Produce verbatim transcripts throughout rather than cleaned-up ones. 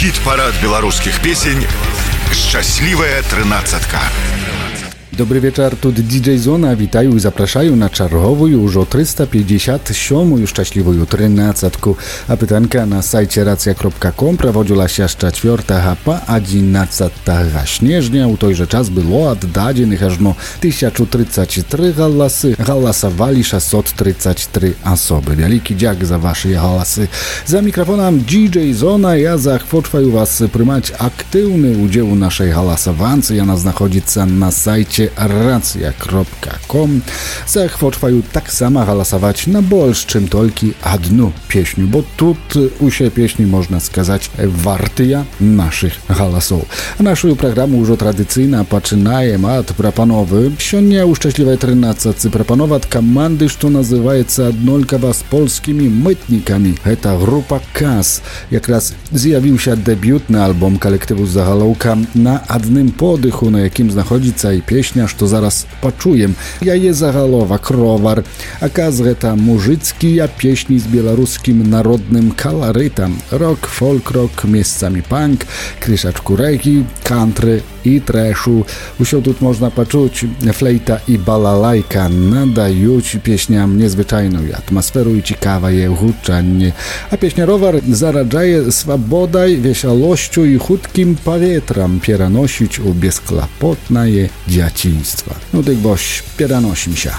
Хіт-парад беларускіх песень «Шчаслівая трынаццатка». Dobry wieczór, tu D J Zona, witają i zapraszają na czarową już o trzysta pięćdziesiąt siedem szczęśliwą trynадцатку. A pytanka na sajcie racja kropka com prowadziła się z czwartego po jedenastego śnieżnia. U tojże czas było oddadzienych aż no tysiąc trzydzieści trzy głosy. Głosowali sześćset trzydzieści trzy osoby. Wielki dzięk za wasze głosy. Za mikrofonem D J Zona ja zachwoczuję was przymać aktywny udział naszej głosowance. Ja nas znachodzica na sajcie racja kropka com. Zachwoczuję tak samo głosować na больше, czym tylko jedną pieśnię, bo tu u się pieśni można skazać wartyja naszych głosów. Naszą programu już tradycyjna poczynajemy od proponowy. Сегодня u szczęśliwej trynадцатce proponować komandy, co nazywaється однолькова z polskimi mytnikami. To grupa Kas. Jak raz zjawił się debiutny album kolektywu z zagalowka Na jednym podychu, na jakim znajduje się pieśnia, что zaraz почуем. Ja je zagalowa, krowar. A Kas to muzyczki, a pieśni z białoruskim narodnym kolorytem. Rock, folk rock, miejscami punk, kryszaczku reggae, country i trashu. Usio tu można poczuć flejta i balalajka nadają pieśniom niezwyczajną atmosferę i ciekawe je huczanie. A pieśnia Rowar zaradzaje swobodaj, wiesiołością i chutkim powietrem pieranosić u bezklapotne dzieciństwa. No tak boś, pieranosim się.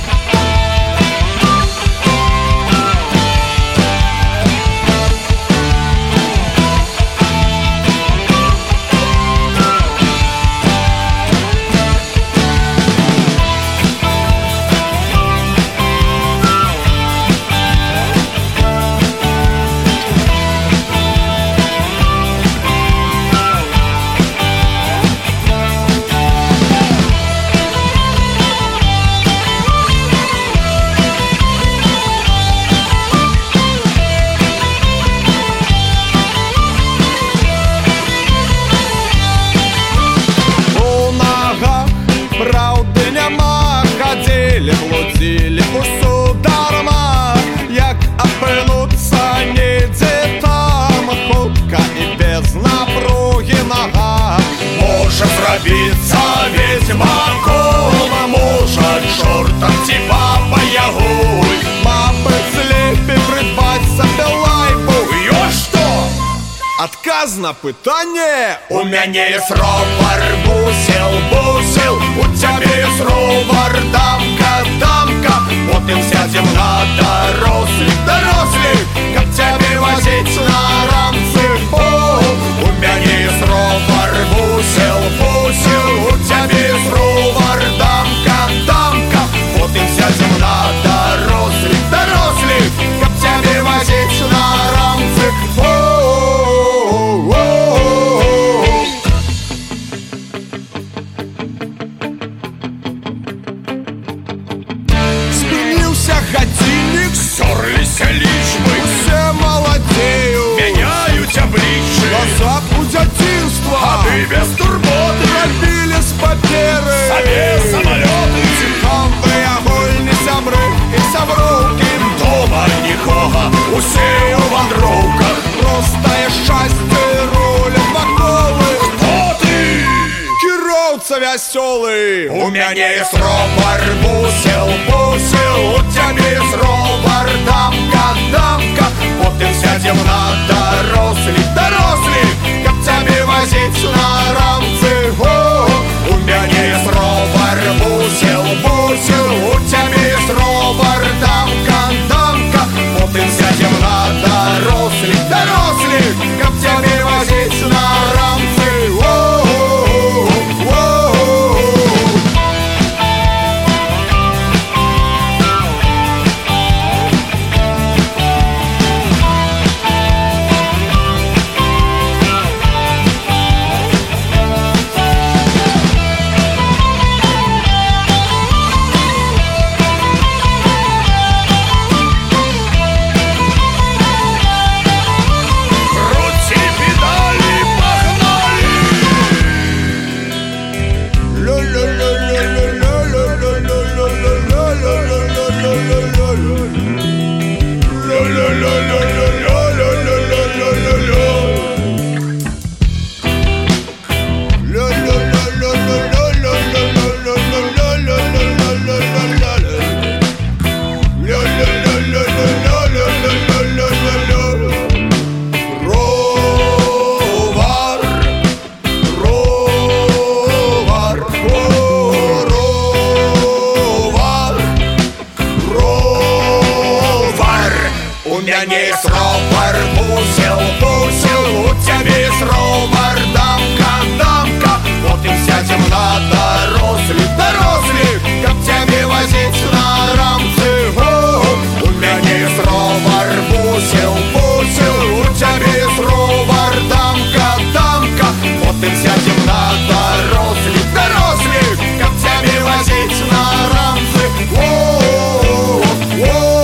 На питання. У мене є ровер, бусел, бусел, у тебе є ровер, дамка, дамка. Вот и вся земля дорослі, дорослі, как тебе возить на рамці. О, у мене є ровер, бусел, бусел, у тебе є ровер, дамка, дамка. Вот и вся земля дорослі, дорослі, как тебе возить на рамці. О, годинник, стерлись лишь бы. Все молодеют, меняют обличье. Глаза путь детства, а ты без турботы. Пробили с паперы, себе самолеты. Цікаві огольні сябри і сябровки. Дома нікого, усі у вандровках. Простое счастье рулят воколы. Кто ты? Кировца веселый. У меня есть ровер, бусел, бусел. У тебя есть ровер, дамка, дамка. Вот и вся земля доросли, доросли, как тебе возить на рамцы. О, у меня есть ровер, бусел, бусел. У тебя есть ровер, дамка, дамка. Вот и вся земля доросли, доросли, как тебе возить на рамцы. О, крути педали. ніс ровер, бусил, бусил, у тебе есть ровер, дамка, дамка. Вот и сядем на дорослик, дорослик, как тебе возить на рамцы. О, у меня есть ровер, бусил, бусил, у тебя есть ровер, дамка, дамка. Вот и сядем на дорослик, дорослик, как тебе возить на рамцы. О, о, о.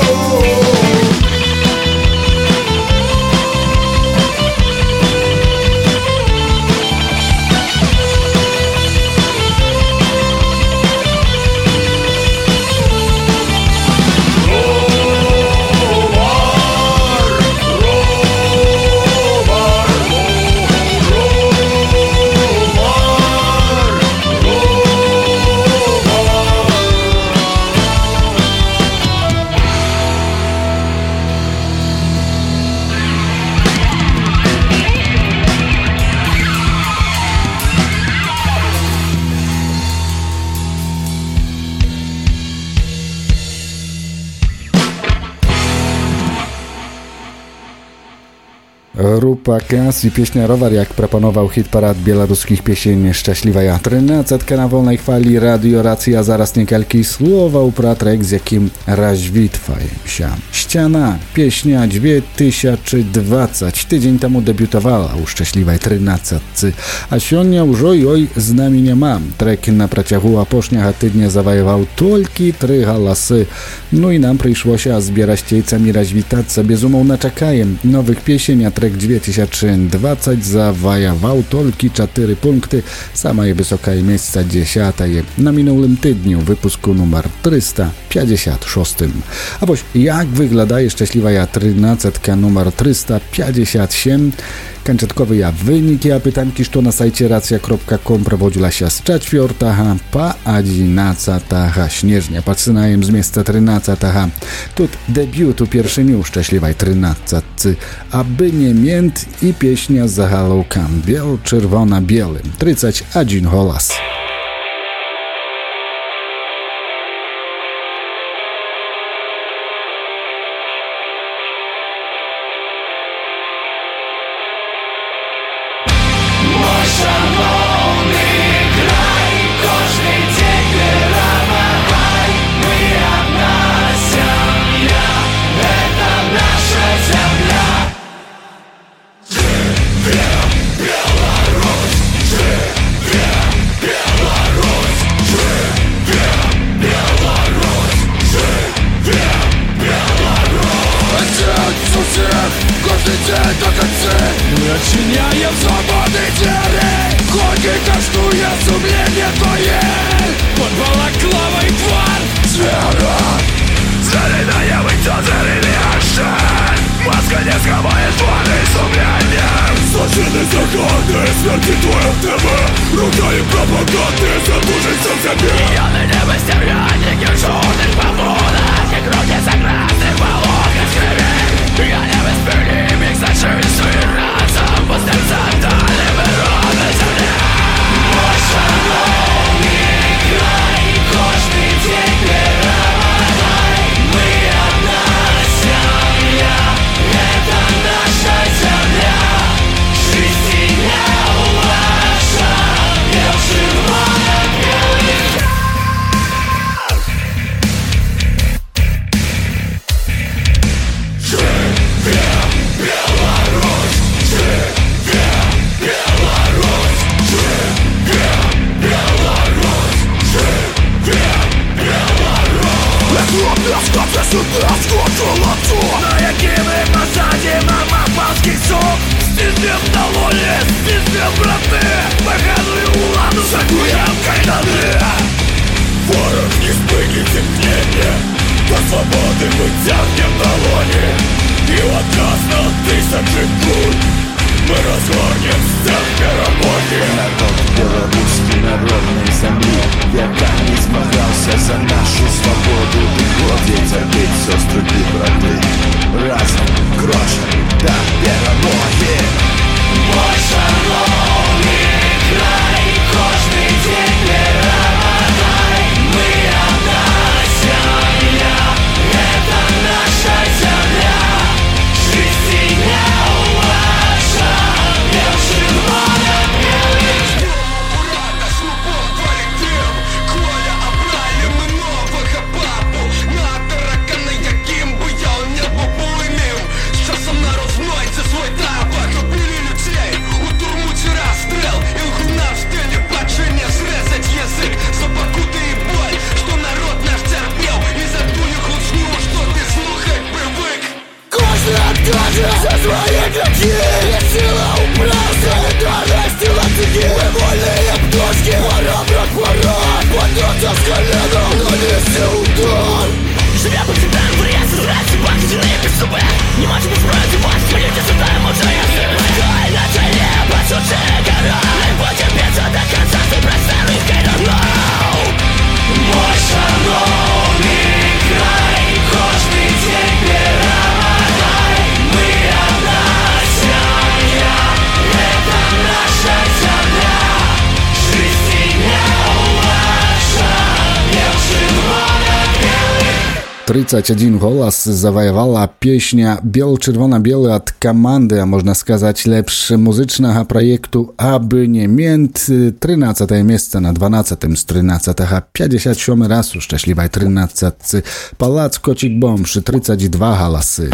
Grupa Kas i pieśnia Rower, jak proponował hit parad białoruskich pieśni Szczęśliwa ja trynадцатка na wolnej fali Radio Racja. Zaraz niekalki słowa upra trek, z jakim rozwitwają Ściana, pieśnia dwie tysiące dwudziesty. Tydzień temu debiutowała u Szczęśliwej trynадцатce, a sionia już oj oj z nami nie mam. Trek na przeciągu aposzniego tydnia zawojował tylko trzy halasy. No i nam przyszło się zbierać tejcami rozwitać. Bezumownie czekajem nowych pieśni, a trek dwie tysiące dwudziesty zawojował tylko cztery punkty. Sama je wysoka miejsca dziesiąte na minionym tydniu wypusku numer trzysta pięćdziesiąt sześć. A boś jak wygląda Szczęśliwa ja trynадцатка numer trzysta pięćdziesiąt siedem? Kończetkowy ja wyniki, a pytanki, co na sajcie racja kropka com prowadziła się z czwartego po jedenastego śnieżnia. Poczynajem z miejsca trynадцатого. Tut debiutu pierwszymi u Szczęśliwej trynадцатce, aby nie mięt i pieśnia z zagalówką biel, czerwona, bielym. trzydzieści jeden głos. Начиняем свободы двери, хоть и каштуя сумление твое. Под балаклавой тварь звера, зарядаем и то зарядаешь. Маска не сховает твои сумления. Злочины, законы, смерти твоя тема. Рука и пропаганды, задушишься в себе. Пьяны небо стервятники в черных побудах, и круги заградных волокон с крови. Я не воспринимаю их за чувствую разум. Пустым задалим и ровно земля. Мой шановный край, кожный день перемотай. Мы одна семья, это наша земля. Жизнь не ваша, бел червоно-белый. На який ми посадимо мапанський суп. Стиснем долоні, стиснем брати. Поганую владу закуем кайданы. Ворог не спынет темнение, до свободы мы тянем на лоне. И от нас на тысячи куль мы разгоним всех миромоги. Народ белорусский, народной земли, века не змагался за нашу свободу. Годі терпіть, сестри, брати, разом гроші та перемоги. Мой шановний край, кожний день перемотай. Мы одна семья, это наша земля. тридцать один голос завоевала песня «Бел-червона-белый» от команды, а можно сказать, лепш музычного проекту «Абонемент». тринадцатое место на дванадцатым с тринадцатого. пятьдесят сьомий раз у «Szczęśliwej тринадцатce». Палац Kocik Bomż, тридцать два голосy.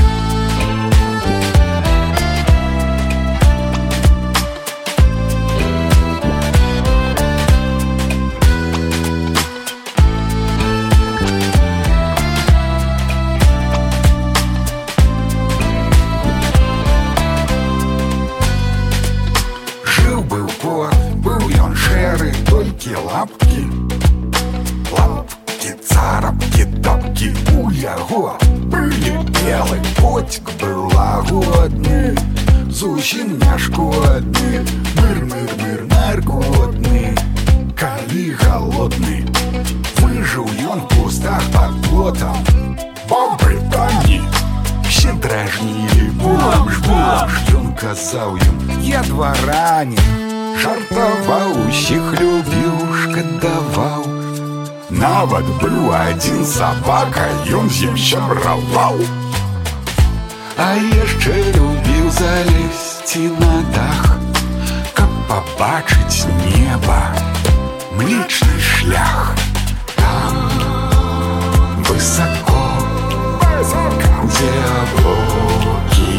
Лапки, лапки, царапки, тапки у яго были белый котик был лагодный, зусім не шкодный, мыр-мыр-мыр наркотный, коли голодный, выжил ён в кустах под плотом, бобры тони, все дражнили, бомж, бомж, ён казаў им, я дворянин. Жартаваў, усіх любіў, шкадаваў. Нават быў адзін сабака, ён з ім сябраваў. А яшчэ любіў залезці на дах, каб пабачыць неба, млечны шлях. Там высоко, дзе аблокі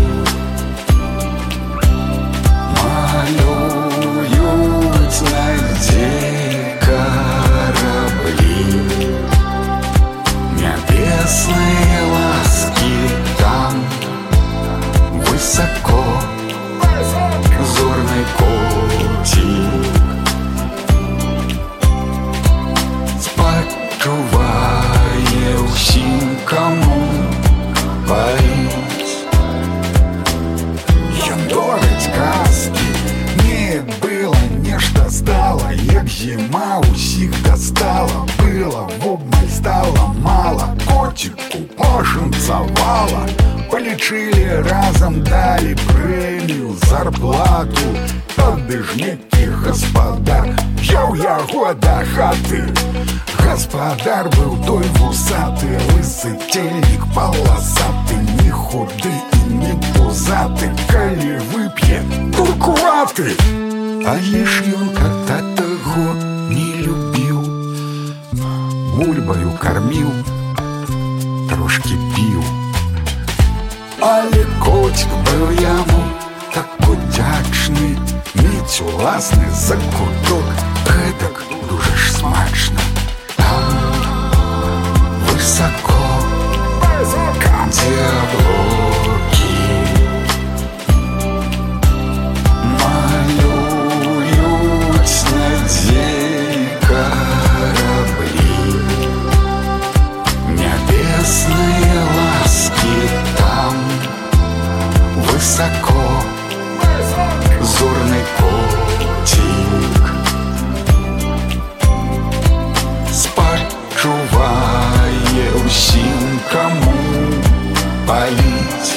малююць надзей корабли, небесные ласки там высоко, зорный котик спачувае ўсім, каму паіць. Ён дорыць казкі, не было нешта стала, як зіма усіх дастала, было вобмаль стала мала, котику пошанцавала, полічылі разам, далі прэмію, зарплату. Тады ж некі гаспадар яў яго да хаты. Гаспадар быў той вусаты, лысы цельнік паласаты, не худы і не пузаты, калі вып'е туркуваты. Але ж ён кота таго не любіў, бульбаю карміў, трошки піў. Але котик быў яму так удзячны, мець уласны закуток, гэтак дужа ж смачна. Там высоко, дзе аблокі малююць надзей корабли, небесные ласки там высоко, зорный котик спачувае ўсім, каму паліць.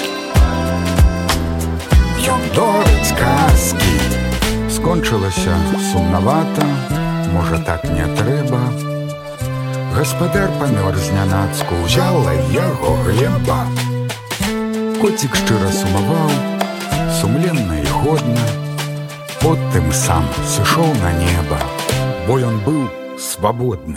Ён дорыць казкі. Скончылася сумнавата, можа так не трэба. Гаспадар памёр знянацку, узяла яго глеба. Коцік шчыра сумаваў, сумленна і годна, потым сам сышоў на неба, бо ён быў свабодны.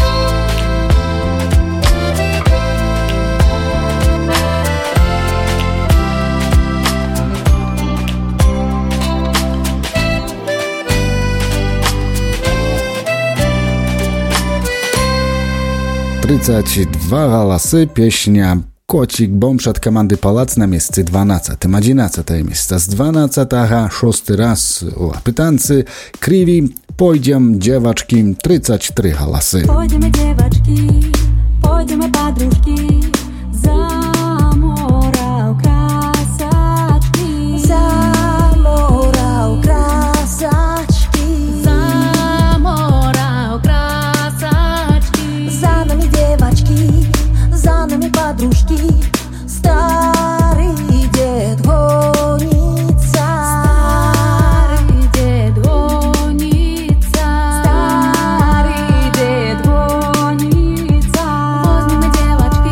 тридцать два голосы, песня «Kocik Bomż» от команды «Палац» на месте дванадцатым. одиннадцатое место. С дванадцатого шосты раз у апытанцы «Криви». Пойдем, девочки, тридцать три голосы. Пойдем, девочки, пойдем, подружки, за мора красочки, за мора красочки, за мора красочки, за нами девочки, за нами подружки, старый дед гонится, старый дед гонится, старый дед гонится. Возьмем девочки,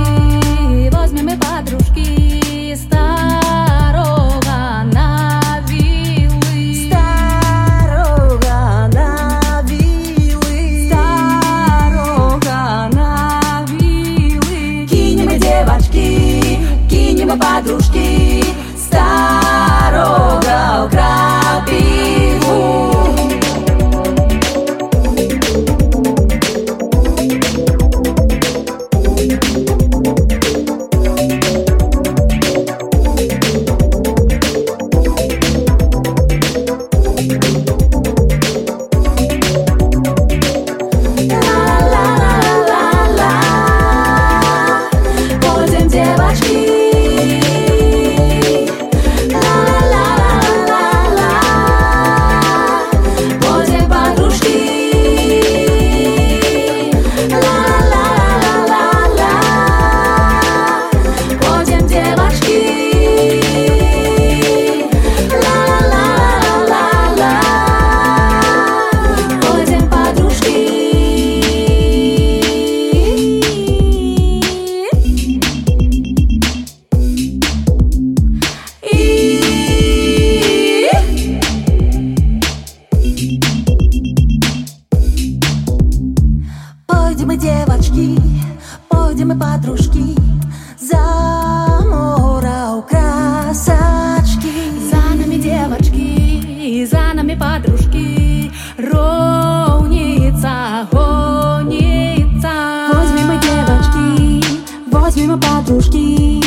моей подружки ровница, гонится. Возьмем мы, девочки, возьмем мы подружки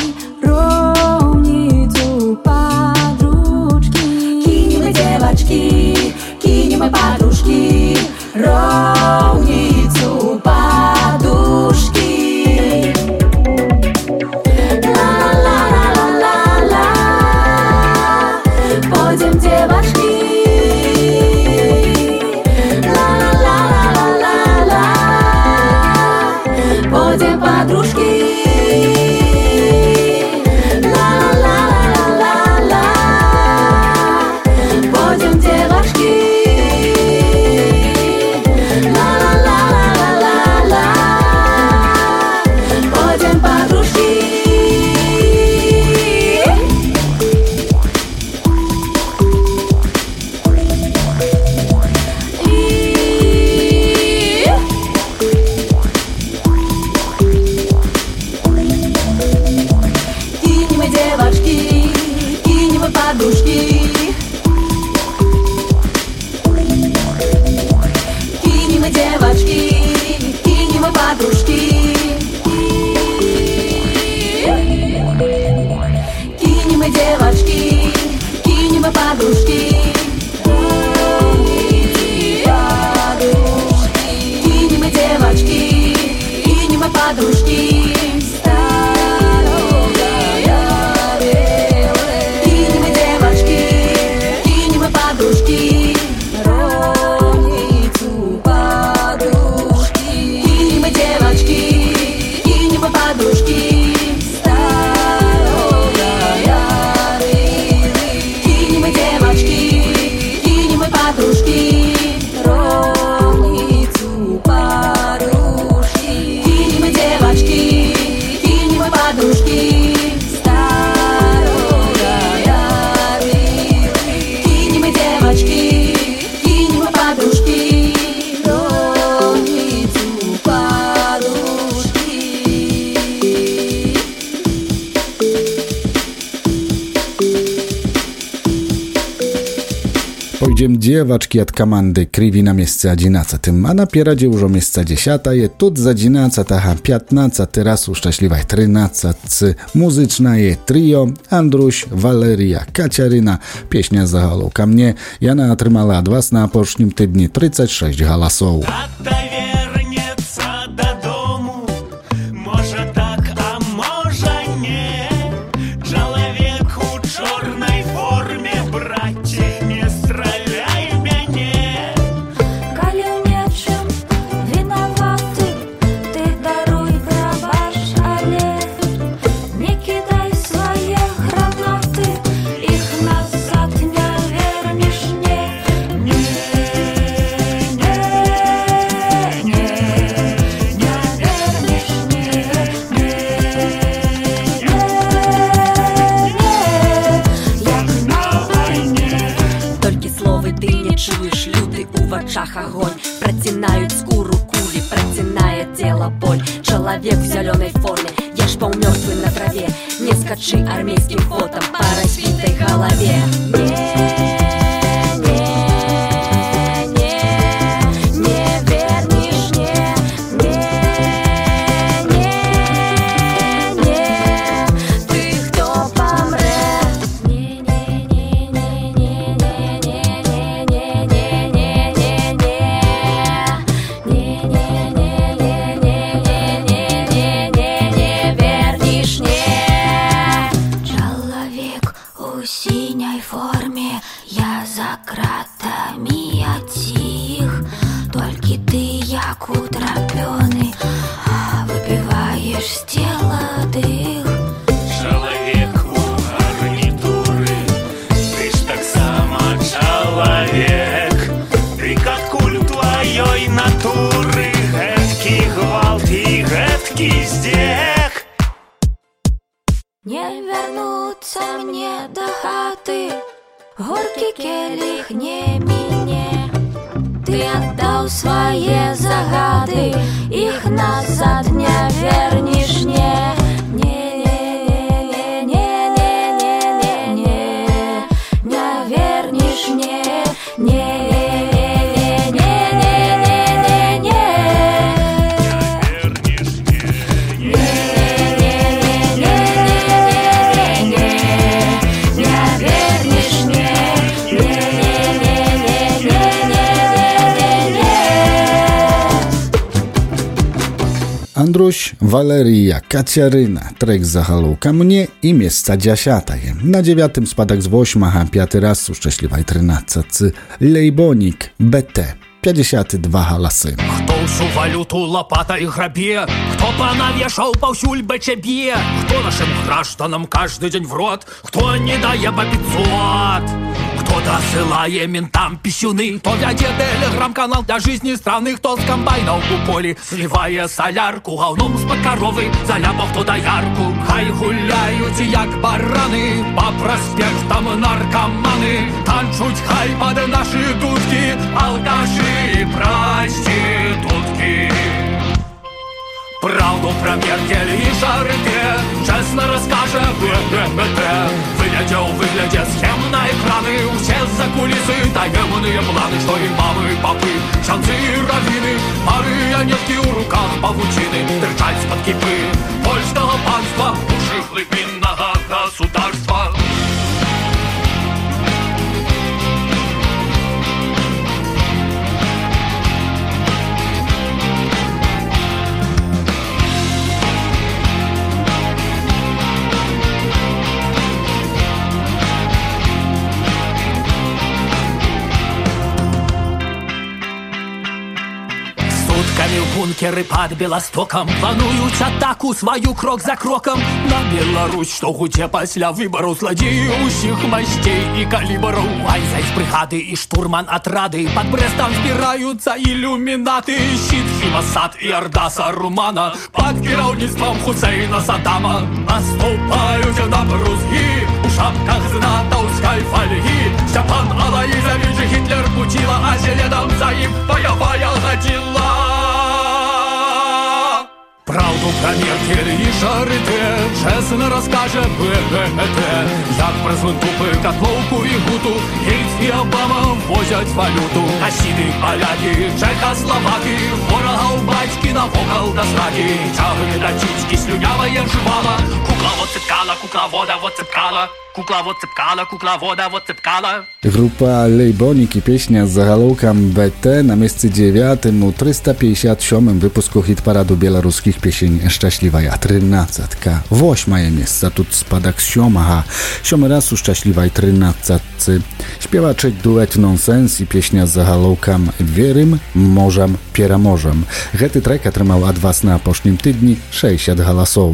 ровницу подружки. Кинем мы, девочки, кинем мы подружки ровницу подушки. Ла-ла-ла-ла-ла-ла, пойдем, девочки. Ла-ла-ла-ла-ла-ла, пойдем, подружки. Ла-ла-ла-ла-ла-ла, пойдем, девочки. Девочки от команды Криви на месте одиннадцатым, а напереди уже место десятое. Тут з одиннадцатого пятнадцатый раз у щасливой тринадцать музyczne trio Andruś, Valeria, Kaciaryna. Pieśnia z zaголовком «Mnie». Jana otrzymała od was na poprzednim tygodniu тридцать шесть głosów. Огонь протинают скуру кули, протинает тело боль. Человек в зеленой форме, я ж полмертвый на траве. Не скачи армейским фотом по разбитой голове. Не вернуться мне до хаты, горький келих не мне. Ты отдал свои загады, их назад не вернешь, не. Не, не, Andruś, Waleria, Kaciaryna, trek zahaluka mnie i miejsca dziesiąte. Na dziewiątym spadek z восьмого, piąty raz szczęśliwej тринадцатcy Lejbonik, B T. pięćdziesiąt dwa halasy. Кто ўсю валюту лопатой грабе, кто понавешал паўсюль БЧБ, кто нашим гражданам каждый день в рот, кто не дае по пятьсот, кто досылае ментам писюны, кто вядзе телеграм-канал для жизни страны, кто с комбайнов у полі сливае солярку, гаўном з-пад коровы заляпав туда ярку. Хай гуляют як бараны, по проспектам наркоманы, танчуть хай под наши дудки алкаши и проститутки. Правду про Меркель и Шарке честно расскажет БМТ. Выглядел, выглядят схем на экраны, все за кулисы таемные планы, что и мамы, папы, шансы и раввины, марионетки в руках павутины, торчать с-под кипы польского панства, уши глубинного государства. Сутками в бункеры под Белостоком плануюць атаку свою крок за кроком на Беларусь, што гудзе пасля выбараў зладзеі усіх масцей і калібраў. Айзайс бригады і штурман атрады под Брестом збіраюцца ілюмінаты, щит Хімасад і орда Сарумана под кіраўніцтвам Хусейна Саддама наступаюць на брузгі у шапках з натаўскай фольгі. Степан Алаизович Гитлер Путила, а следом за ім боевая ходила. Правду про Меркель и Шарите честно расскажет БМТ. Як прызвын тупы котловку и гуту, Гейтс и Обама возят валюту. Хасиды, поляки, чехословаки, ворогов батьки на вокал до сраки. Тягли до чички, слюнявая жвала, кукла вот цепкала, кукловода вот цепкала. Kukla вот цепкала, kukla woda вот цепкала. Grupa Lejbonik i pieśnia z zahalukiem B T na miejscu dziewiątym u trzysta pięćdziesiątym siódmym wypusku hitparadu białoruskich pieśń Szczęśliwa ja trynадцатка. Восьмое miejsce tu spadek z siódmego. Siódmy raz u Szczęśliwej trynадцатcy. Śpiewaczek duet Nonsens i pieśnia z zahalukiem Wierym, Morzem, Pieramorzem. Gety trek otrzymał od was na poszłym tydni sześćdziesiąt halasów.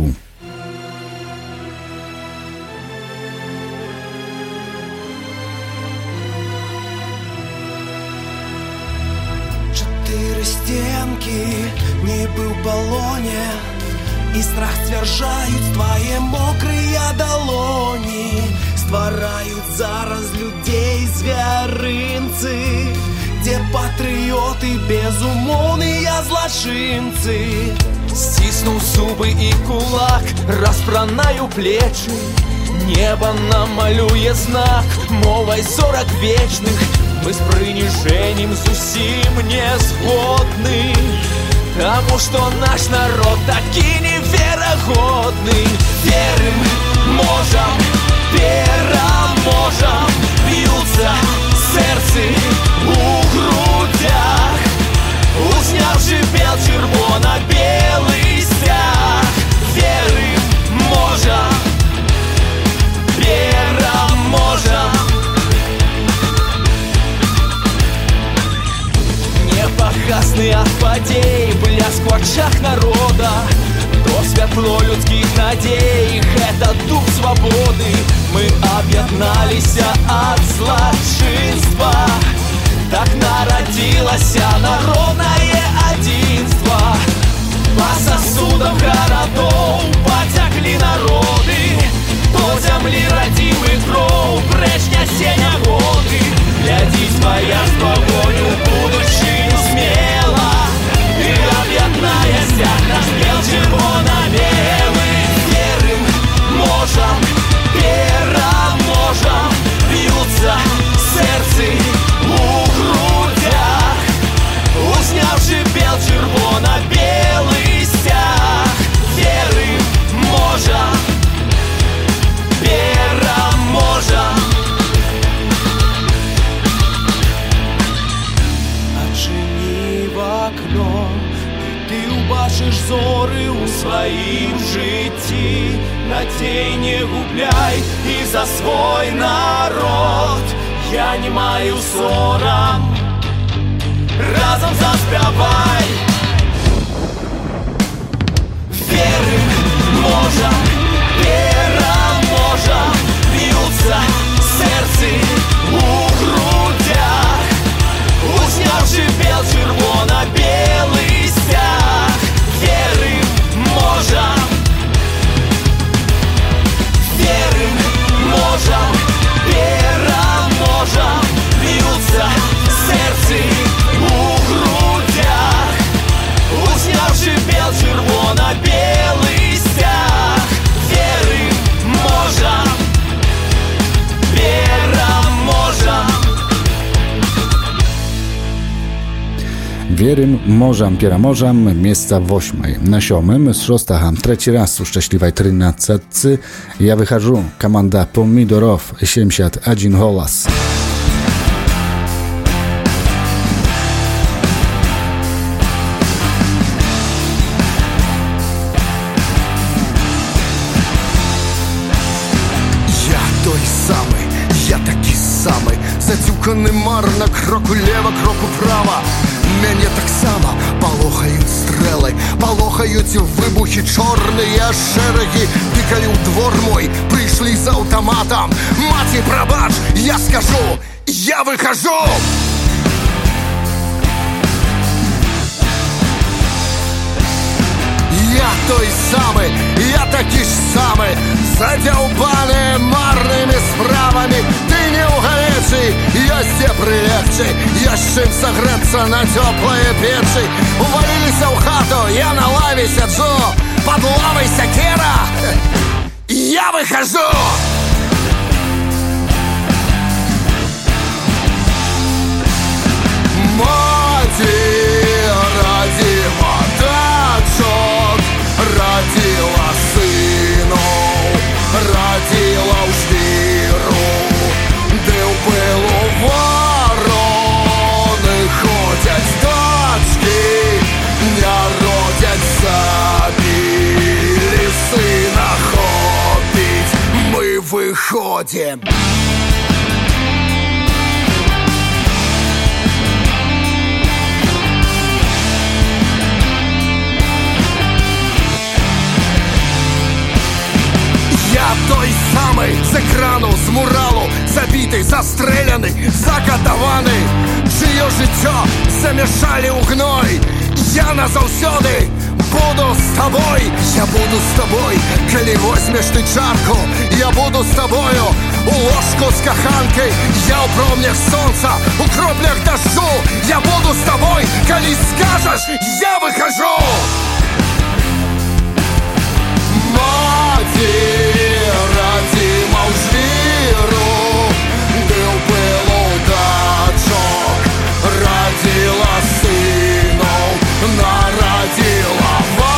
Не был в балоне, и страх стверджают твои мокрые долони, створают зараз людей звярынцы, где патриоты безумовные злочинцы. Стиснув зубы и кулак, распранаю плечи, небо намалюе знак мовой сорок вечных. Мы с прынижением зусім не згодны, потому что наш народ таки невероятный. Верим, можем, переможем, бьются сердце у грудях, уснявший бел червоно-белый стяг. Верим, можем, переможем. Непогасный от подей, бляск в очах народа, то святло людских надей, это дух свободы. Мы об'єдналися от злочинства, так народилось народное единство. По сосудам городов потекли народы, до земли родимых кров прежня сеня годы. Глядись, моя с погоню будущую смело, и об'єднається наш бел червоно-белый. Верим, можем, переможем, бьются сердце у грудях, уснявший бел червоно-белый стяг. Верим. бачыш зоры ў сваім жыцці, надзей не губляй і за свой народ. Я не маю сорам, разам заспявай. Верым, можам, пераможам, б'юцца сэрцы у грудях, узняўшы бел чырвона-белы сцяг. Верым, можам, верым, можам, пераможам, б'юцца сэрцы у грудях, узняўшы бел чырвона-белы сцяг. Верым, можам, пераможам. Wierym, możam, пераможам, miejsca восьмой. На сёмым z szóstego, trzeci raz u szczęśliwej тринадцатцы. Ja wychodzę, komanda Pomidorów, siedemdziesiąt jeden голос. Я той самий, я такий самий, затюканий марно, кроку лево, кроку право. Мяне так само полохають стрели, полохають вибухи чорні, а шереги пікають двор мой, прийшли з автоматом. Маті, пробач, я скажу, я вихожу. Я той самий, я такий ж самий, задяубаний марними справами. Ты не угоревший, я все прилегчий, я с чем согреться на теплые печи. Увалились в хату, я на лаве сяджу, под лавой сякера, я выхожу. Мати родила дочок, родила сынов, родила у жвіру, де в пилу ворони ходять дочки, не родять собі, сина ходить, ми виходим. Я той самий з екрану, з муралу, забитий, застреляний, закатований, чиє життя замішали у гной. Я назавсёды буду з тобой, я буду з тобой, коли возьмеш ти чарку. Я буду з тобою у ложку з каханкой, я у промнях сонця, у кроплях дождю. Я буду з тобой, коли скажеш, я вихожу. Маті родима у жвіру, де в пилу дочок, родила синов, народила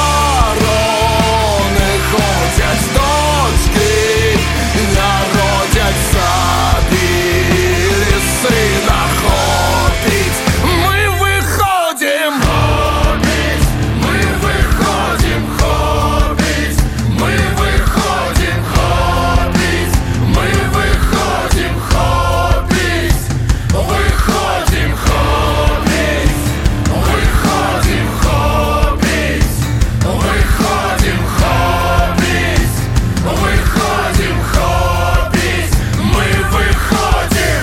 ворони, ходять дочки, народять собі, сина ходить. Ми виходим, ходить, ми виходим, ходить, ми виходим, ходить, ми виходим, ходить, виходим, ходить, виходим, ходить, виходим, ходить, виходим, ходить, ми виходим.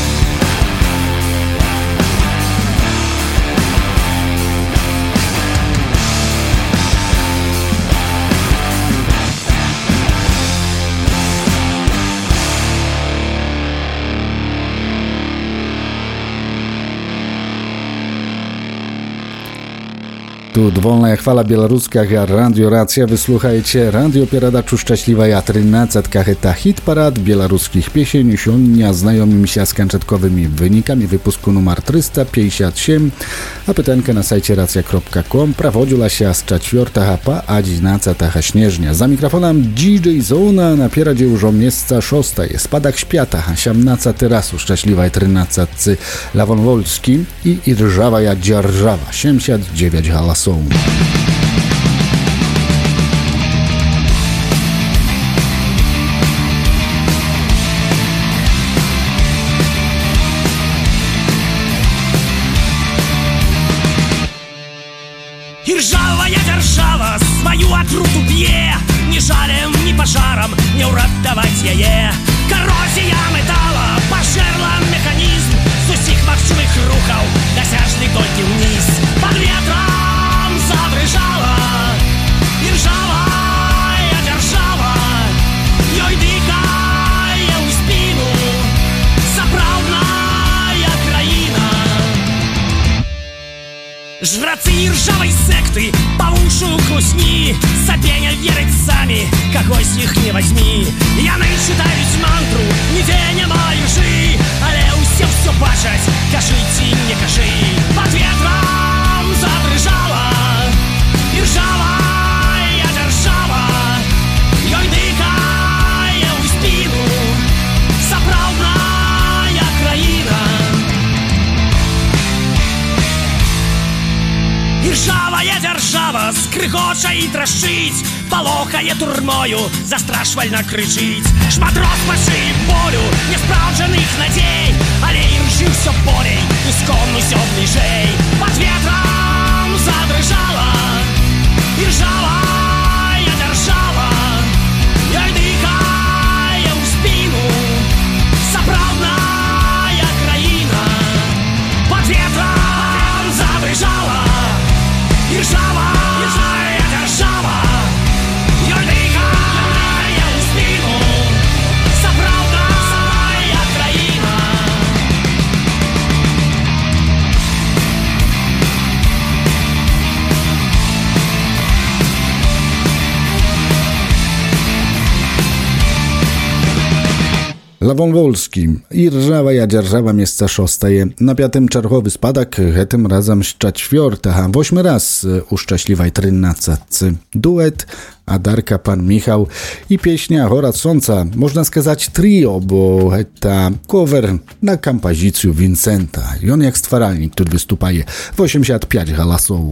Tu dwolna chwala białoruska, Radio Racja. Wysłuchajcie radioperadaczu Szczęśliwa trynадцатка. To hit parad białoruskich piesień. Siądnia znajomymi się z kanczatkowymi wynikami wypusku numer trzysta pięćdziesiąt siedem. A pytanka na sajcie racja kropka com prowadziła się z czwartego po jedenastego śnieżnia. Za mikrofonem D J Zona na pieradzie już o miejsca szóstej. Spadach śpiata, siedemnasty raz u Szczęśliwej trynадцатcy. Lawon Wolski i Irżawa ja dzierżawa. siedemdziesiąt dziewięć halasów. атруту б'е, ні жалем, ні пажарам не ўратаваць яе. Карозія метала пажэрла механізм з усіх магчымых рухаў, дасяжны толькі ўніз. Пад ветрам задрыжала іржавая дзяржава, ёй дыхае ў спіну сапраўдная краіна. Жрацы іржавай секты па вушу хлусні, сабе не вераць самі, кагось іх не вазьмі. Яны чытаюць мантру, нідзе няма іржы, але ўсе ўсё бачаць, кажы ці не кажы. Пад ветрам задрыжала іржавая дзяржава, ёй дыхае ў спіну сапраўдная краіна. Іржавая дзяржава скрыгоча і трашчыць, палохае турмою, застрашвальна крычыць. Шмат роспачы і болю, няспраўджаных надзей, але іржы ўсё болей, іскон усё бліжэй. Пад ветрам задрыжала іржавая дзяржава, ёй дыхае ў спіну сапраўдная краіна. Пад ветрам задрыжала іржавая дзяржава, ёй дыхае ў спіну сапраўдная краіна. Lawon Wolski, іржавая дзяржава, месца шостае. На пятым чарговы спадак, гэтым разам з чацвёртага. Восьмы раз у шчаслівай трынаццатцы. Дуэт Адарка, Pan Michał i pieśnia Город Сонца, można сказать trio, bo гэта cover na кампазіцыю Вінсента. Ён як стваральнік тут выступае. восемьдесят пять галасоў.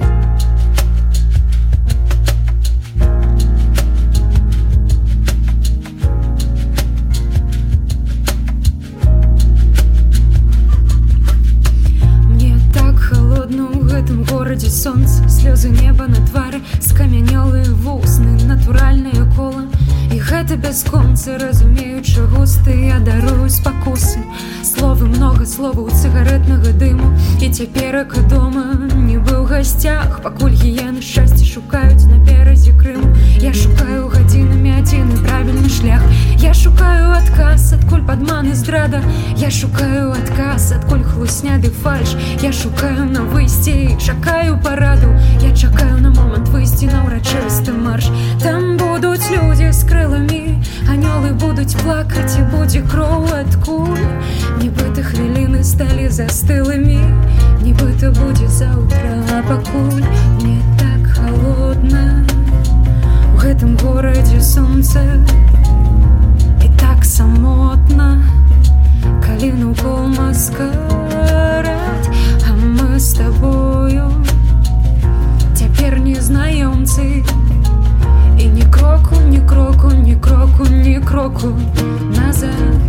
Городе сонца, слёзы неба на твары, скамянелыя вусны, натуральныя кола. І гэта бясконца, разумеючы густы, я дарую спакусы. Словы много, словаў цыгаретнага дыму. І цяперака дома, нібы ў гасцях, пакуль гіены шчасця шукаюць на беразе Крыму. Я шукаю гадзінамі адзін і правільны шлях. Я шукаю адказ, адкуль падман і здрада. Я шукаю адказ, адкуль хлусня ды фальш. Я шукаю на выйсце і чакаю параду. Я чакаю на момант выйсці на ўрачысты марш. Там будуць людзі з крыламі, анёлы будуць плакаць і будзе кроў адкуль. Нібыта хвіліны сталі застылымі, нібыта будзе заўтра, а пакуль мне так халодна у гэтым горадзе сонца і так самотна, калі наўкол маскарад, а мы з табою цяпер незнаёмцы. І ні кроку, ні кроку, ні кроку, ні кроку назад.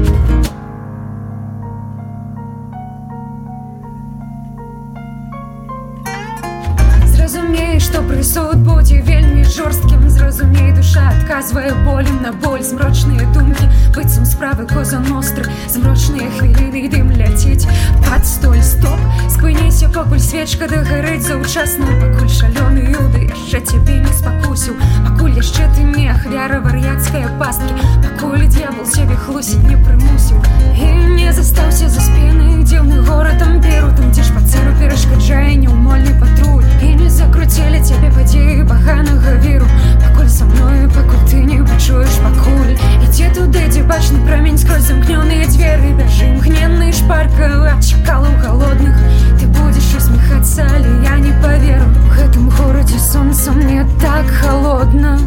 Зразумей, што прысуд будзе вельмі жорсткім. Зразумей, душа адказвае болем на боль. Змрочныя думкі, быццам справы Коза Ностры. Змрочныя хвіліны і дым ляціць пад столь. Стоп, спыніся, пакуль свечка дагарэць заўчасна. Пакуль шалёны юды яшчэ цябе не спакусіў. Пакуль яшчэ ты не ахвяра вар'яцкае пасткі. Пакуль д'ябал цябе хлусіць не прымусіў. І не застаўся за спінай дзіўны горад амперу. Там, дзе шпацыру перашкаджае няўмольны патруль. І не закруцілі цябе падзеі баганага віру. Пакуль са мною, пакуль ты не пачуеш, пакуль ідзе туды, дзе бачны прамень скрозь замкнёныя дзверы. Бяжы імгненна і шпарка ад чакалаў галодных. Ты будзеш усміхацца, але я не паверу. У гэтым горадзе сонца мне так халодна.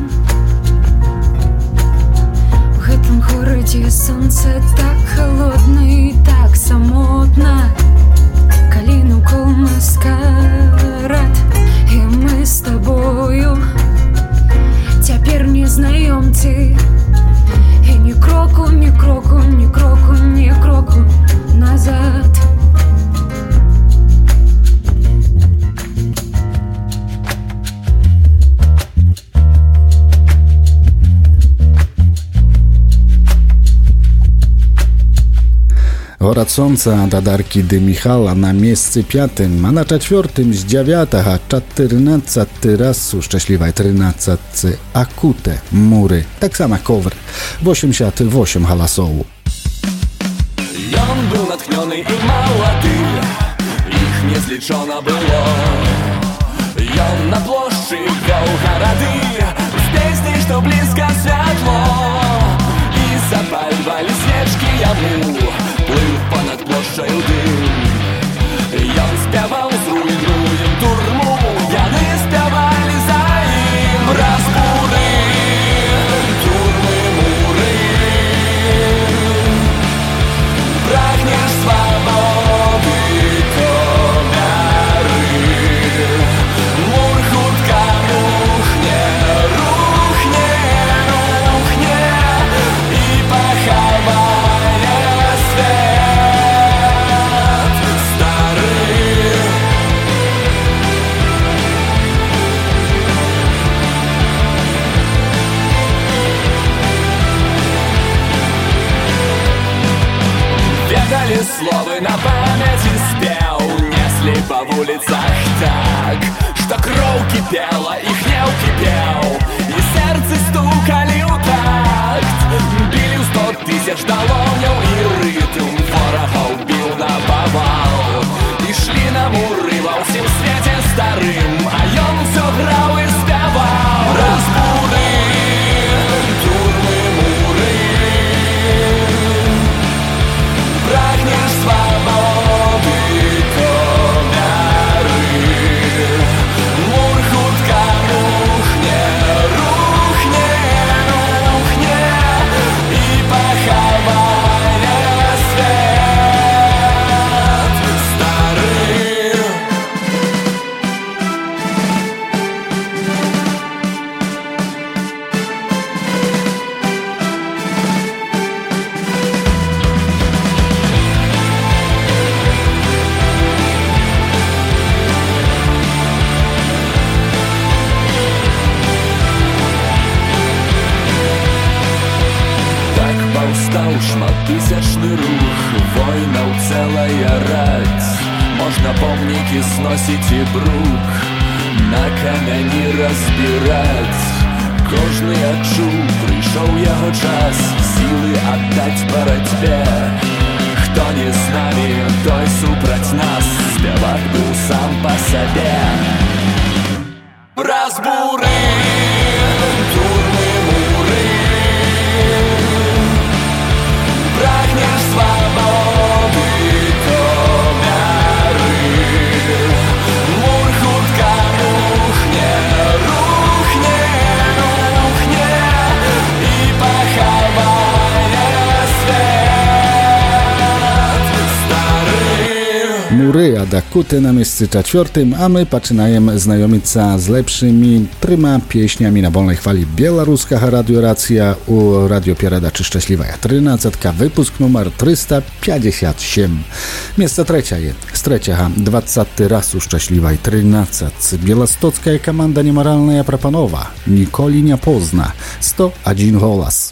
У гэтым горадзе сонца так халодна і так самотна, калі наўкол маскарад, і мы з табою цяпер незнаёмцы. І ні кроку, ні кроку, ні кроку, ні кроку назад. Город Солнца Дадарки де Михала на месте пятым, а на четвертым с девятого czternадцатый раз у Szczęśliwej тринадцатcy Akute Mury. Tak samo cover w osiemdziesiąt osiem halasołu. Ён был натхнёны и молоды, их не злічона было. Ён на плошчы вёў гарады з песняй, што блізка святло. І запальвалі свечкі яму, плыў понад плошчаю дым. Ён спяваў зруйнуем турму, яны спявалі за ім. Разбурым турмы муры, прагнеш свабоды то мяры. Мур хутка рухне, рухне, рухне і пахавае свет стары. Ведали словы на память и спел, несли по улицах так, что кровь кипела, их не укипел, и сердце стукали у такт. Били в сто тысяч долонев, и ритм ворога убил на повал. И шли на муры во всем свете старым, а ён все грал и спевал. Разбурым турмы муры, прагнеш свободы то мяры. Мур хутка рухне, рухне, рухне і пахавае свет стары. Так паўстаў шматтысячны рух, войнаў цэлая раць. Можна помнікі зносіць і брук, на камяні разбіраць. Кожны адчуў, прыйшоў яго час сілы аддаць барацьбе. Хто не з намі, той супраць нас, спявак быў сам па сабе. Разбурым турмы муры, прагнеш свободы то мяры. Мур хутка рухне, рухне, рухне і пахавае свет стары. Mury Adakuty na miejscu czwartym, a my zaczynamy znajomić z lepszymi trzyma pieśniami na wolnej chwali białoruska radioracja u radiopieraдаczy Szczęśliwa trynадцатка, wypusk numer trzysta pięćdziesiąt osiem. Miejsce trzecie jest, z trzeciego dwudziesty raz u Szczęśliwej trynадцатcy białostocka komanda niemoralna Propanowa, Nikoli nie pozna, sto jeden głos.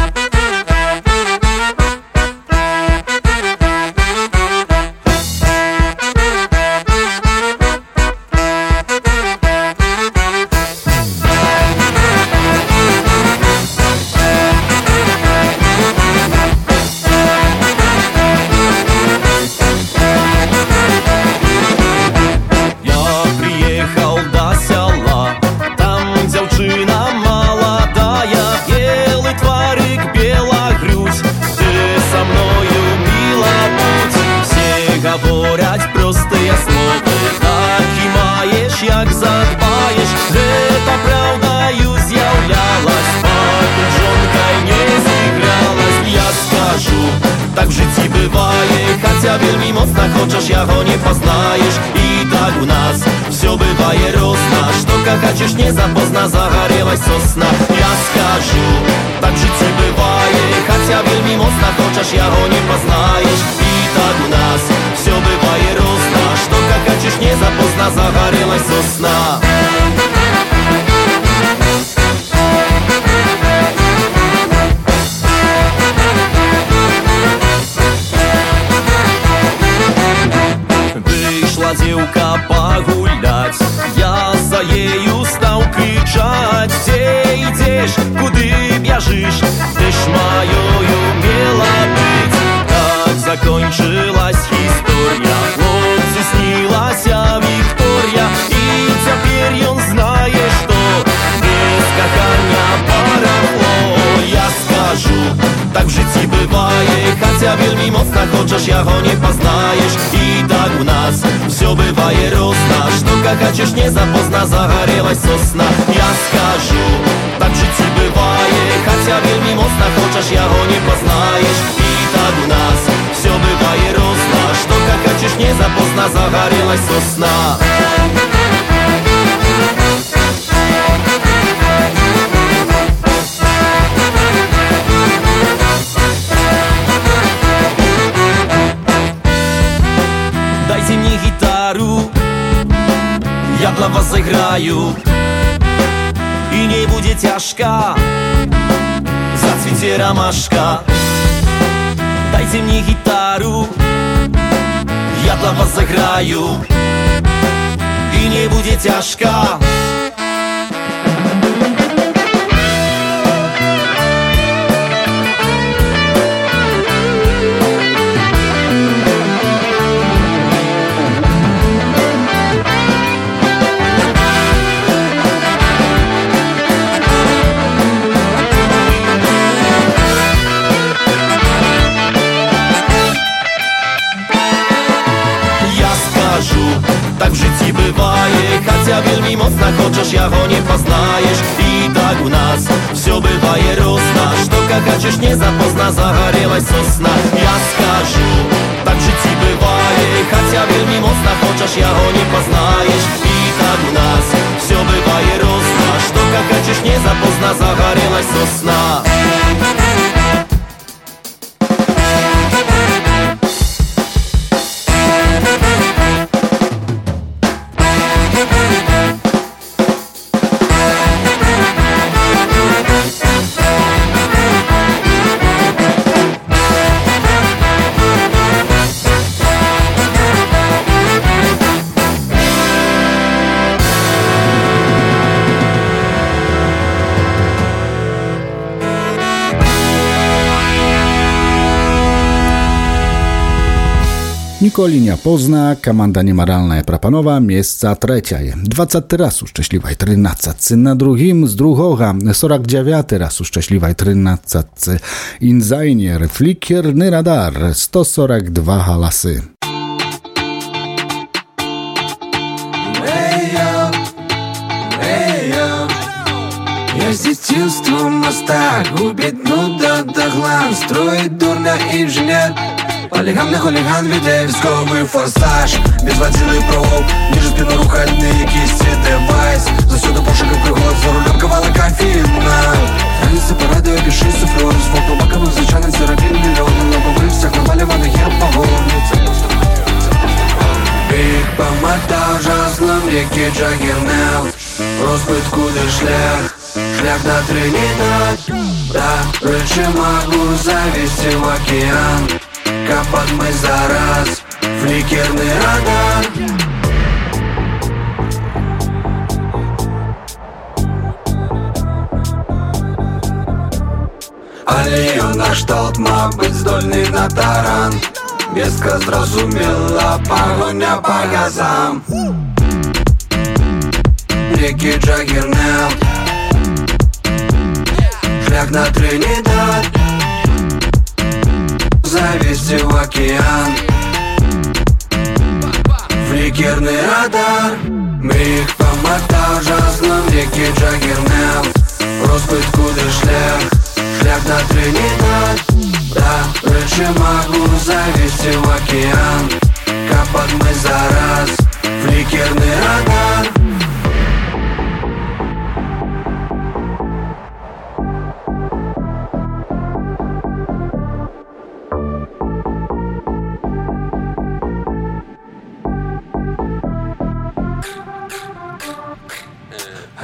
Tak w życiu bywaje, Kasia wielmi mocna, chociaż jaho nie poznajesz. I tak u nas все bywaje roznasz, to kakać już nie zapozna, zagarewaj sosna. Ja skażu, tak w życiu bywaje, Kasia wielmi mocna, chociaż jaho nie poznajesz. I tak u nas все bywaje roznasz, to kakać już nie zapozna, zagarewaj sosna. Вышла девка погулять, я за ею стал кричать: где идешь, куды бежишь, ты ж моёю мела быть. Так закончилась история, хлопцу снилась Виктория, и теперь он знает, что без кохання барахло. Я скажу, так в житті бывает, хотя вельми моцно хочешь, яго не познаешь. И так у нас все бывает розно, что как хочешь не запоздно, загорелась сосна. Я скажу, так в житті бывает, хотя вельми моцно хочешь, яго не познаешь. И так у нас все бывает розно, что как хочешь не запоздно, загорелась сосна. Дайте мне гитару, я для вас заиграю, и не будет тяжко, зацвете ромашка. Дайте мне гитару, я для вас заиграю, и не будет тяжко. Так в житті бывает, хотя вельми моцно хочешь, яго не познаешь. И так у нас все бывает розно, что как хочешь не запоздно, загорелась сосна. Я скажу, так в житті бывает, хотя вельми моцно хочешь, яго не познаешь. И так у нас все бывает розно, что как хочешь не запоздно, загорелась сосна. Nikoli nie pozna, komanda niemaralna Prapanowa, miejsca trzecie. dwadzieścia raz szczęśliwej trynastce na drugim, z drugiego, сорок dziewięć raz szczęśliwej trynastce. Inzajnier, flikierny radar, sto czterdzieści dwa halasy. Я с детства моста губит, ну да доглан, строит дурно инженер. Полигамный хулиган, видя висковый форсаж, без водила и пролог, ниже спину рухальные кисти, девайс. Засюда пошаг и приход, за рулем ковала кофеина. Границы парада, пиши суфлёр, звук по боковых зачанок, заробили миллионы. Лобовых всех наваливанных я погонниц. Биг помотал жазлом реки Джаггернаут, розбитку де шлях, шлях на Тринидад. Да, речи могу завести в океан, капот мы за раз, фликерный радар. Але ён нашталт, мабыць, здольны на таран. Беска зразумела, пагоня па газам. Реки Джаггернаут, шлях на Тринидад, завести в океан, фликерный радар. Мы их помотал жазлом реки Джаггернаут, розбитку де шлях, шлях на Тринидад. Да, речи могу завести в океан, капот мы за раз, фликерный радар.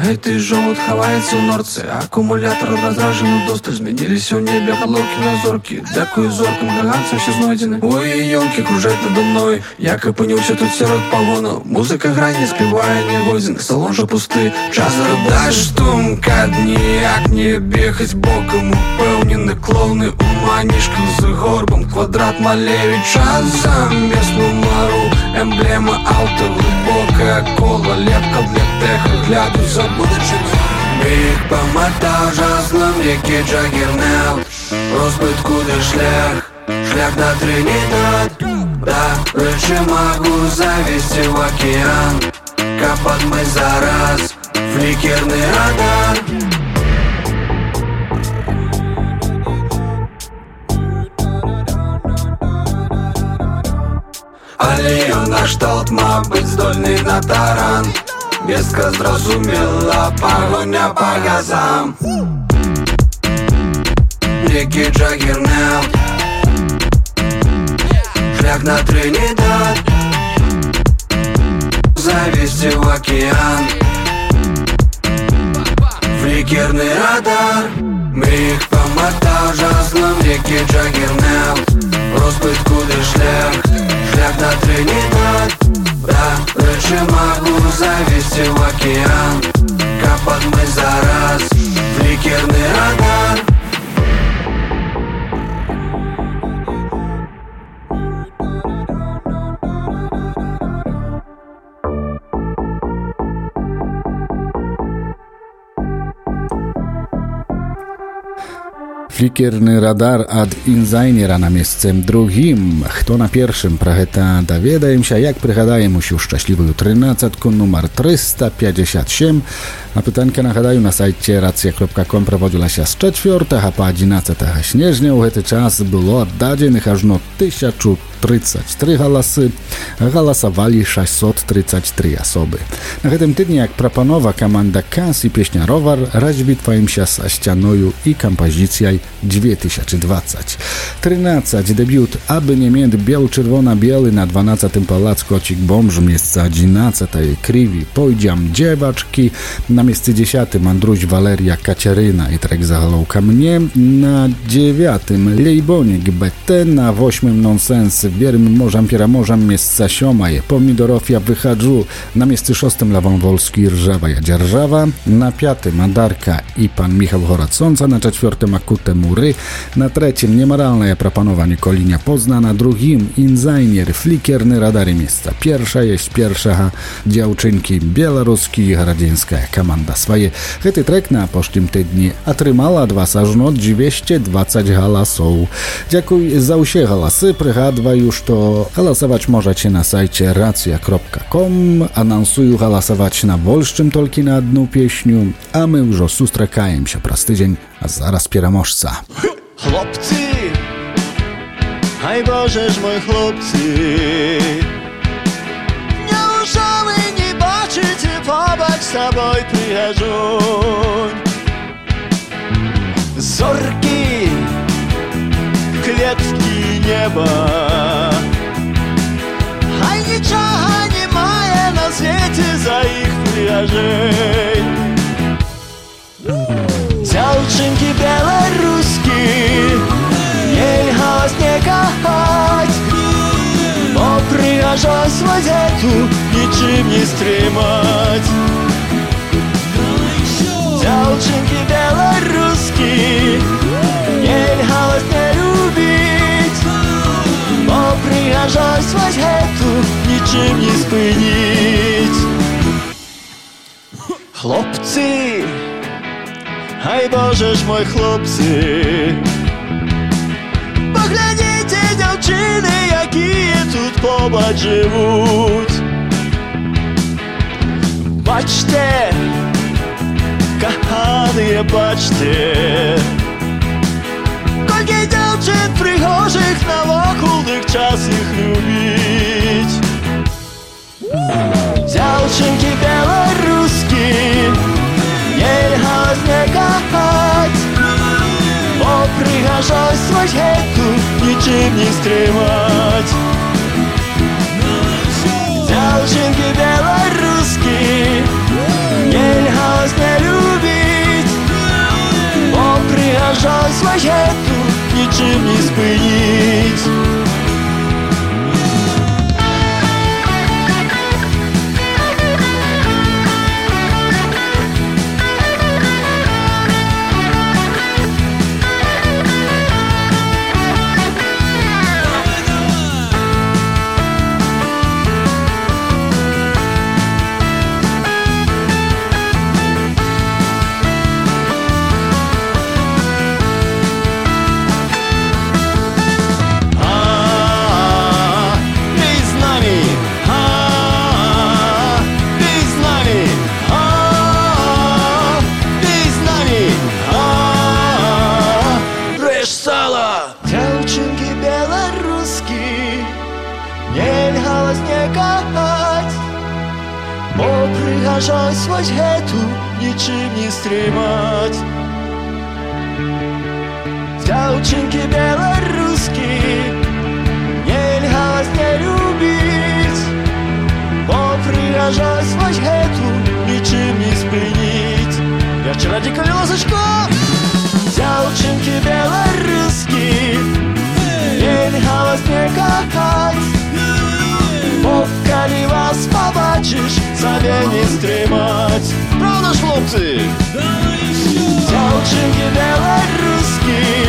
Гэты жолуд хаваецца ў норцы, акумулятор разражаны досталь. Змяніліся ў небе галоўкі на зоркі. Дзякую зоркам гаганцам все знойдзены. Ой, ёлкі кружаць надо мной, як апынуўся тут сярод пагонаў. Музыка грае, не спявае, не годзін. Салон жа пусты, час зарабляць. Штумка ніяк не бегаць бокам. Упэўнены клоуны у манішках з горбам. Квадрат Малевіча замест нумару. Эмблема аўта, глыбокае кола. Лепка для тэха, гляду за будучым. Міг паматаў жазлом, які Джаггернаут. Розбыт куды шлях, шлях на Тринидад. Да, рэчы магу завесці ў акіян. Каб адмыць зараз флікерны радар. Але ён нашталт, мабыць, здольны на таран. Вестка зразумела, пагоня па газам. Некі Джаггернаут, шлях на Тринидад. Завесці ў акіян, флікерны радар. Міг паматаў жазлом, некі Джаггернаут. Розбыт куды шлях, шлях на Тринидад. Да, рэчы магу завесці ў акіян. Каб адмыць зараз флікерны радар. Флікерны радар ад інзайнера на месцы другім. Хто на першым, пра гэта даведаемся, як прыгадаем усю шчаслівую трынаццатку нумар трыста пятьдесят семь. А пытанка, нагадаю, на сайце рацыя кропка ком праводзілася з чацвёртага па адзінаццатага снежня. У гэты час было аддадзеных ажно тысячу тридцать три галасы, галасавалі шестьсот тридцать три асобы. На гэтым тыдні, як прапанова, каманда Кас і песня Ровар развітваемся са сцяною і кампазіцыяй две тысячи двадцать. тринадцать. Дебют абонемент biel-czerwona-biały na dwunastym Palac Kocik Bomż, miejsce jedenastej Kriwi Pojdziam Dziewaczki, na miejsce dziesiątym Andruś Waleria Kacieryna i trek Zahalołka mnie, na dziewiątym Lejbonik B T, na ósmym Nonsens Wierym Morzam Pieramorzam, miejsce siódme Pomidorofia Wychadżu, na miejsce szóstym Lawon Wolski Rżawa Jadzierżawa, na piątym Adarka i pan Michał Horacąca, na czwartym Akute Mury, na trzecim Niemoralne Proponowanie Kolinia Pozna, na drugim Inzajnier Flikierny Radary miejsca pierwsza jest pierwsza dziewczynki białoruski i radziecka komanda swoje. Гэты трек на поштім тыдні атрымала ад вас ажно двести двадцать галасоў. Дзякуй за ўсе галасы. Прыгадваю, што галасаваць можаце на сайце рацыя кропка ком. Анансую галасаваць на больш, чым толькі на адну песню. А мы ўжо сустракаемся праз тыдзень. А зараз пераможца. Хлопцы, ай Боже ж мой хлопцы, няўжо вы не бачыце побач з сабой прыгажунь? Зоркі, клеткі неба, ай нічога не мае на свеце за іх прыгажэнь. Дзяўчынкі беларускі, нельга вас не кахаць, бо прыгажосць вось гэту нічым не стрымаць. Дзяўчынкі беларускі, нельга вас не любіць, бо прыгажосць вось гэту нічым не спыніць. Хлопцы, ай Боже ж мой хлопцы, паглядзіце, дзяўчыны, якія тут побач жывуць. Бачце, каханыя, бачце, колькі дзяўчын прыгожых навокал, дык час іх любіць. Дзяўчынкі беларускі, нельга вас не кахаць, бо прыгажосць вось гэту нічым не стрымаць. Дзяўчынкі беларускі, нельга вас не прыгажай свой гету нічым не спыніць. Дзяўчынкі беларускі, нельга вас не кахаць, бо прыгажосць вось гэту нічым не стрымаць. Дзяўчынкі беларускі, нельга вас не любіць, бо прыгажосць вось гэту нічым не спыніць. Яшчэ радзі калі ласачка. Дзяўчынкі беларускі, нельга вас не кахаць, бо калі вас пабачыш, сабе не стрымаць. Правда ж, хлопцы? Дзяўчынкі беларускі,